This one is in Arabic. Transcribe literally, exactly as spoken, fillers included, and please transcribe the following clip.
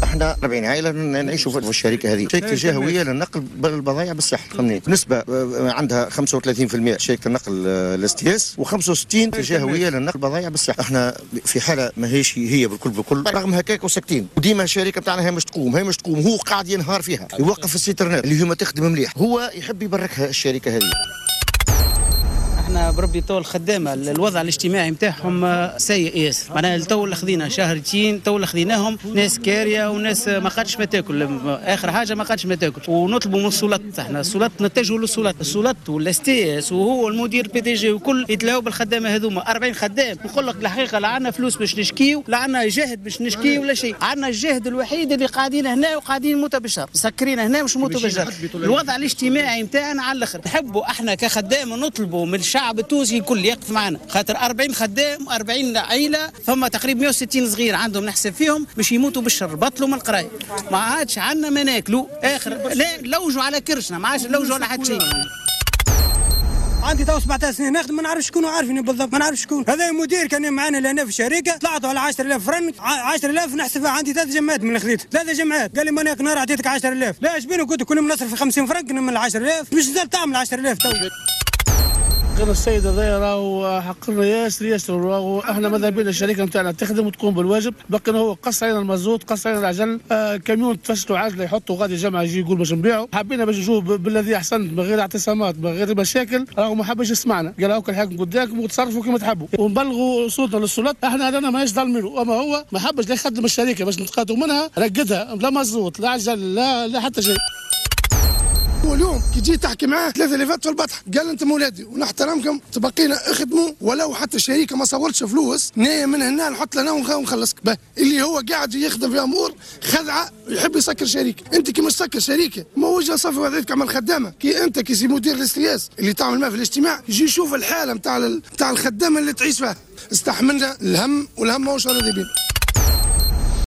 احنا أربعين عائله نعيشوا في الشركه هذه، شركه جهويه للنقل البضائع بالساحل، فهمني. نسبه عندها خمسة وثلاثين بالمئة شركه النقل الاستياس و65 جهويه للنقل البضائع بالساحل. احنا في حاله ماهيش هي بالكل بالكل، رغم هكاك وساكتين، وديما الشركه بتاعنا هي مش تقوم هي مش تقوم هو قاعد ينهار فيها، يوقف السيترنات اللي هما تخدم مليح، هو يحب يبركها الشركه هذه. احنا بربي تو الخدامه الوضع الاجتماعي نتاعهم سيء ياسر، معناها تو اللي خذينا شهرتين تو اللي خذيناهم ناس كاريه وناس ما قادش ما تاكل، اخر حاجه ما قادش ما تاكل، ونطلبوا من السلطات. احنا السلطات نتجهوا للسلطات، السلطات والاس تي اس وهو المدير بي دي جي وكل يتلاو بالخدامه هذوما أربعين خدام. نقول لك الحقيقه لا عندنا فلوس باش نشكيو، لا عندنا جهد باش نشكيو ولا شيء، عندنا الجهد الوحيد اللي قاعدين هنا وقاعدين موتوا بالشهر، مسكرين هنا مش موتوا بالشهر. الوضع الاجتماعي نتاعنا على الاخر، نحبوا احنا كخدام نطلبوا من الشعب التونسي الكل يقف معنا، خاطر أربعين خدام أربعين عائله، ثم تقريبا مئة وستين صغير عندهم نحسب فيهم باش يموتوا بالشر، بطلوا من القرايه، ما عادش عندنا ما ناكلوا، اخر لا لوجوا على كرشنا، ما عادش لوجوا على حد شيء. عندي تو سبعطاش سنه نخدم، ما نعرفش شكون عارفني بالضبط، ما نعرفش شكون هذا المدير. كان معنا لهنا في الشركه طلعت على عشرة آلاف فرنك، عشرة آلاف نحسبها عندي ثلاث جمعات من الخذيت، ثلاث جمعات قال لي ما ناك نهار اعطيتك عشرة آلاف، لا اش بينك قلت كل يوم نصرف خمسين فرنك من عشرة آلاف، مش نزلت تعمل عشرة آلاف تو. كان السيد هذايا راهو حق لنا ياسر ياسر، راهو احنا ماذا بينا الشركه نتاعنا تخدم وتقوم بالواجب، بقى هو قص علينا المازوت، قص علينا العجل، آه كاميون تفشلوا عجله يحطوا غادي جمعه يجي يقول باش نبيعوا، حبينا باش نشوف بالذي احسن من غير اعتصامات من غير مشاكل، راهو ما حبش يسمعنا، قال هاكا الحكم قدامكم وتصرفوا كما تحبوا، ونبلغوا صوتنا للسلطات، احنا رانا ماهيش ظالمينه، اما هو ما حبش لا يخدم الشركه باش نتقاتلوا منها، رقدها لا مازوت لا عجل لا لا حتى شيء. واليوم كي جيت تحكي معاه ثلاثة اللي فات في البطح قال انتم ولادي ونحترمكم تبقينا اخدموا، ولو حتى الشركه ما صورتش فلوس نايا من هنا نحط لنا ونخلصك، اللي هو قاعد يخدم في امور خدعه يحب يسكر شركه. انت كي مش سكر شركه ما هو جا صافي وضعيتك عمل خدامه، كي انت كي سي مدير الاستياس اللي تعمل معاه في الاجتماع يجي يشوف الحاله نتاع نتاع الخدامه اللي تعيش فيها. استحملنا الهم والهم ماهوش راضي بيه.